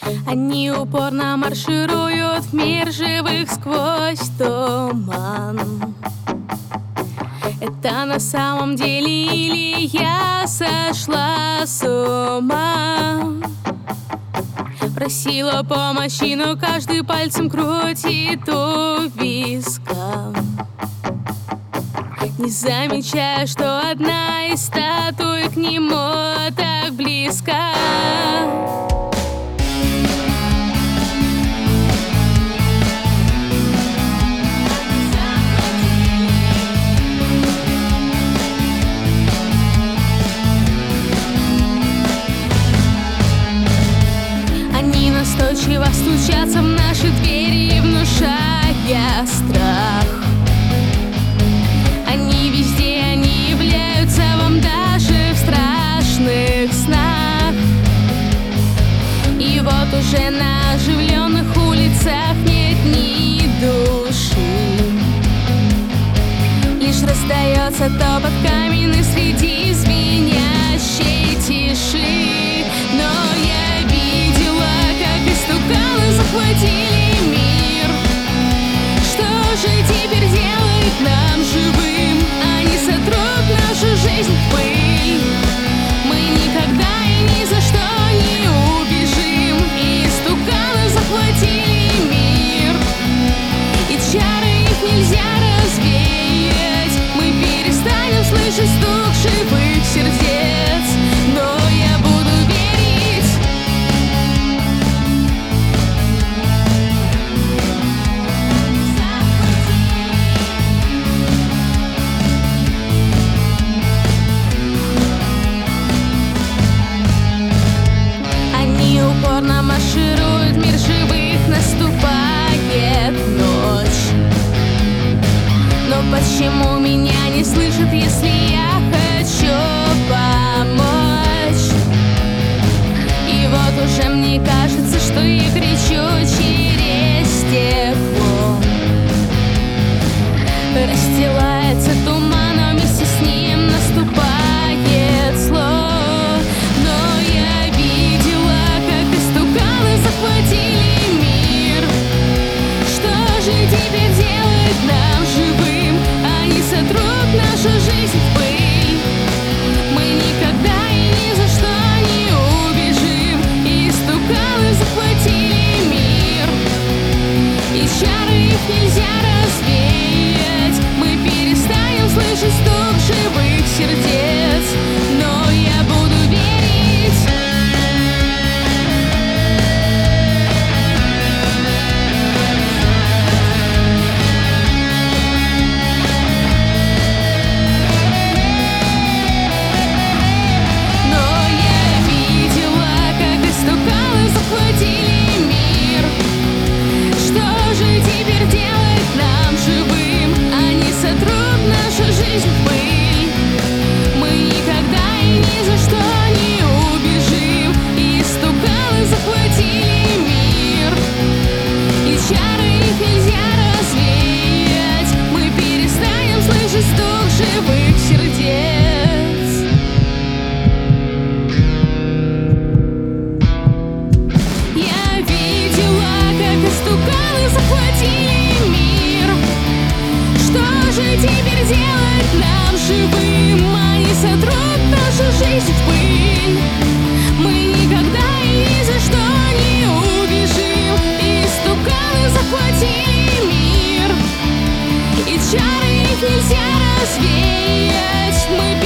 Они упорно маршируют в мир живых сквозь туман. Это на самом деле или я сошла с ума? Просила помощи, но каждый пальцем крутит у виска, не замечая, что одна из статуй к нему так близко. Они настойчиво стучатся в наши двери, внушая страх. Они везде, они являются вам даже в страшных снах. И вот уже на оживленных улицах нет ни души, лишь раздается топот каменный среди звенящей тиши. Но я видела, как истуканы захватили мир. Что же теперь делает нам живым? Они сотрут нашу жизнь в пыль. Мы никогда и ни за что не убежим. И истуканы захватили мир, и чары их нельзя развеять. Мы перестанем слышать стук живых сердец, но я буду верить. Они упорно маршируют, мир живых, наступает ночь. Но почему меня не слышат, если я хочу помочь? И вот уже мне кажется, что я кричу через стекло. Расстилается туман, но вместе с ним наступает зло. Но я видела, как истуканы захватили мир. Что же теперь делает нам живым? Они сотрут нашу жизнь в пыль. Мы никогда и ни за что не убежим. И истуканы захватили мир, и чары их нельзя развеять. Мы перестанем слышать стук живых сердец, но я буду верить. Но я видела, как истуканы захватили мир. Что же теперь делает нам живым? Они сотрут нашу жизнь в пыль. Мы никогда и ни за что не убежим. И истуканы захватили мир, и чары их нельзя развеять. Мы перестанем слышать стук живых сердец. Я видела, как истуканы захватили мир. Что же теперь делать нам живым? Они сотрут нашу жизнь в пыль. Мы никогда и ни за что не убежим. И истуканы захватили мир, и чары их нельзя развеять. Мы